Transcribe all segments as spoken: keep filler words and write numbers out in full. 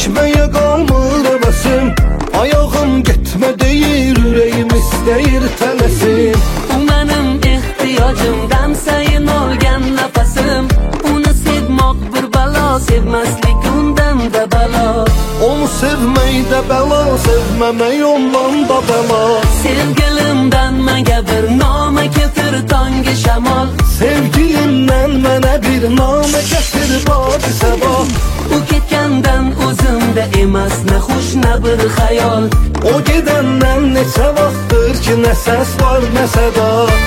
Çəkməyə qalmır əvəsim, ayağım getmə deyir, ürəyim istəyir tələsim. O mənim ehtiyacımdan sayın olgan nəfəsim. Onu sevmək bir bala, sevməslik ondan da bala. Onu sevmək də bəla, sevməmək ondan da bəla. Sevgilimdən mənə bir namə gətir tangi şəmal. Sevgilimdən mənə bir namə gətir badi səba. O ketgəndən özümdə emas, nə xoş, nə bir xəyal. O gedəndən neçə vaxtdır ki, nə səs var, nə səda.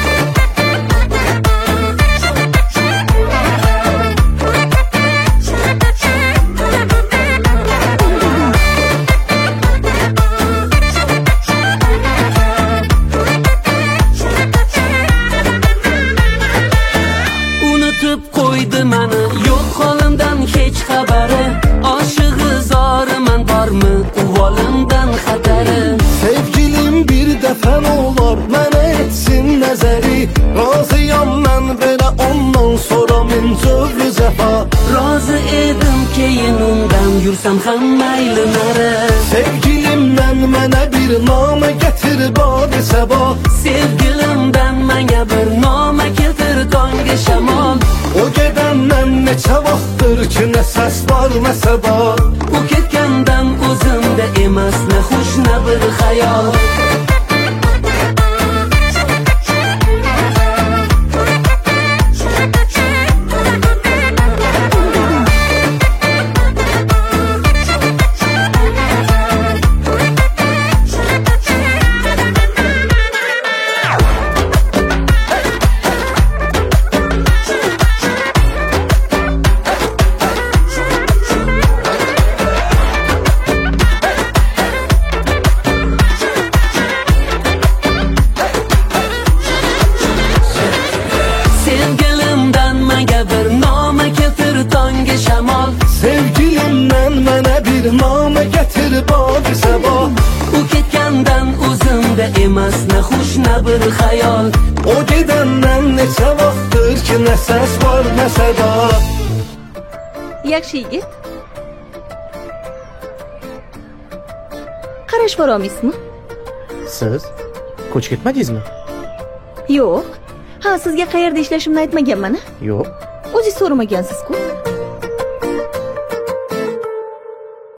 Unutub qoydu məni, yox halımdan heç xəbəri. Aşığı zarı mən varmı, uvalımdan xətəri. Sevgilim bir dəfə olar, mənə etsin nəzəri. Razıyam mən belə ondan sonra min cövlü zəfa. Razı edim keyin ondan yursam xam məyli nərə. Sevgilimdən mənə bir namə gətir badi səba. Sevgilimdən mənə bir namə gətir tangi şəmal. O gedəndən neçə vaxtdır ki, nə səs var, nə səda. O ketgəndən özümdə emas, nə xoş, nə bir xəyal. Sevgilimdən mənə bir namə gətir tangi şəmal. Sevgilimdən mənə bir namə gətir badi səba. O ketgəndən özümdə emas, nə xoş, nə bir xəyal. O gedəndən neçə vaxtdır ki, nə səs var, nə səda. Yaxshi yigit. Qarash borolmaysizmi? Siz ko'chib ketmadingizmi? Yo'q. Ha, sizga qayerda ishlashimni aytmaganman-a? Yo'q. O'zingiz so'ramagansiz-ku.